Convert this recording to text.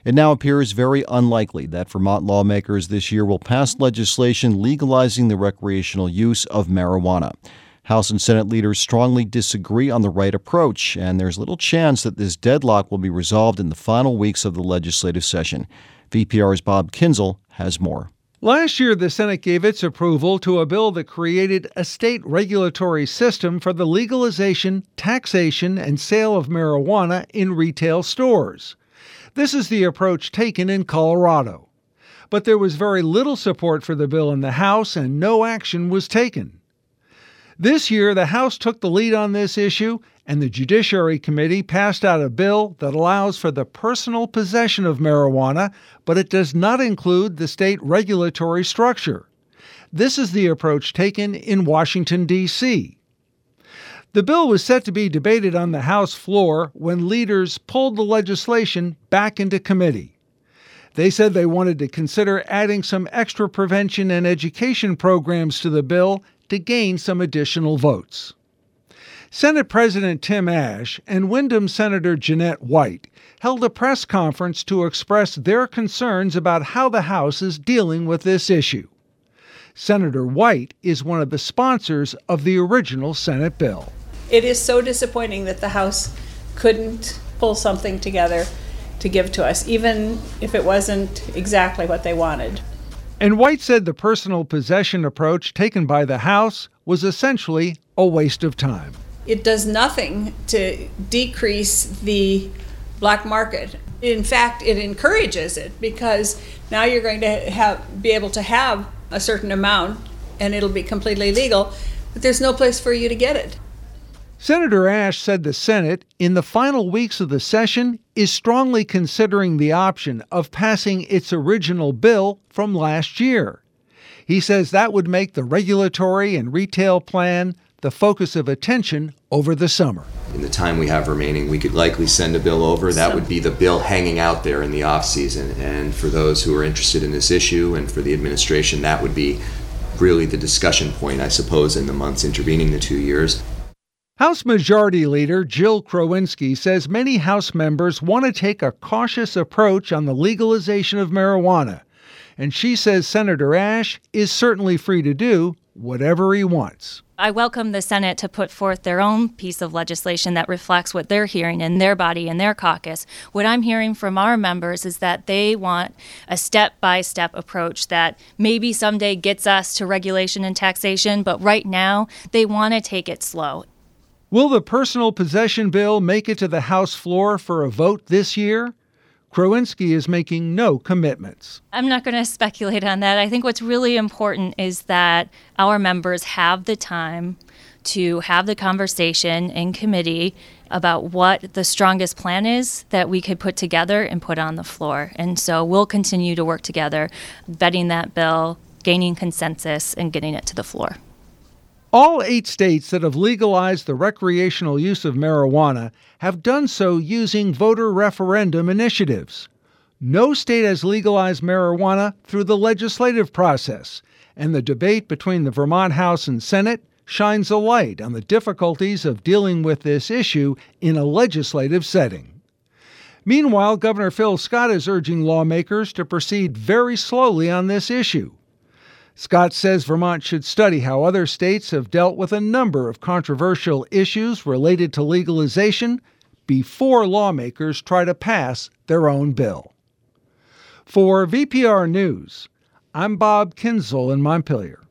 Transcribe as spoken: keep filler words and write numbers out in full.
It now appears very unlikely that Vermont lawmakers this year will pass legislation legalizing the recreational use of marijuana. House and Senate leaders strongly disagree on the right approach, and there's little chance that this deadlock will be resolved in the final weeks of the legislative session. V P R's Bob Kinzel has more. Last year, the Senate gave its approval to a bill that created a state regulatory system for the legalization, taxation, and sale of marijuana in retail stores. This is the approach taken in Colorado. But there was very little support for the bill in the House, and no action was taken. This year, the House took the lead on this issue, and the Judiciary Committee passed out a bill that allows for the personal possession of marijuana, but it does not include the state regulatory structure. This is the approach taken in Washington, D C The bill was set to be debated on the House floor when leaders pulled the legislation back into committee. They said they wanted to consider adding some extra prevention and education programs to the bill to gain some additional votes. Senate President Tim Ashe and Windham Senator Jeanette White held a press conference to express their concerns about how the House is dealing with this issue. Senator White is one of the sponsors of the original Senate bill. It is so disappointing that the House couldn't pull something together to give to us, even if it wasn't exactly what they wanted. And White said the personal possession approach taken by the House was essentially a waste of time. It does nothing to decrease the black market. In fact, it encourages it because now you're going to have be able to have a certain amount and it'll be completely legal, but there's no place for you to get it. Senator Ashe said the Senate, in the final weeks of the session, is strongly considering the option of passing its original bill from last year. He says that would make the regulatory and retail plan the focus of attention over the summer. In the time we have remaining, we could likely send a bill over. That would be the bill hanging out there in the off season. And for those who are interested in this issue and for the administration, that would be really the discussion point, I suppose, in the months intervening the two years. House Majority Leader Jill Krowinski says many House members want to take a cautious approach on the legalization of marijuana. And she says Senator Ashe is certainly free to do whatever he wants. I welcome the Senate to put forth their own piece of legislation that reflects what they're hearing in their body and their caucus. What I'm hearing from our members is that they want a step-by-step approach that maybe someday gets us to regulation and taxation, but right now they want to take it slow. Will the personal possession bill make it to the House floor for a vote this year? Krowinski is making no commitments. I'm not going to speculate on that. I think what's really important is that our members have the time to have the conversation in committee about what the strongest plan is that we could put together and put on the floor. And so we'll continue to work together, vetting that bill, gaining consensus, and getting it to the floor. All eight states that have legalized the recreational use of marijuana have done so using voter referendum initiatives. No state has legalized marijuana through the legislative process, and the debate between the Vermont House and Senate shines a light on the difficulties of dealing with this issue in a legislative setting. Meanwhile, Governor Phil Scott is urging lawmakers to proceed very slowly on this issue. Scott says Vermont should study how other states have dealt with a number of controversial issues related to legalization before lawmakers try to pass their own bill. For V P R News, I'm Bob Kinzel in Montpelier.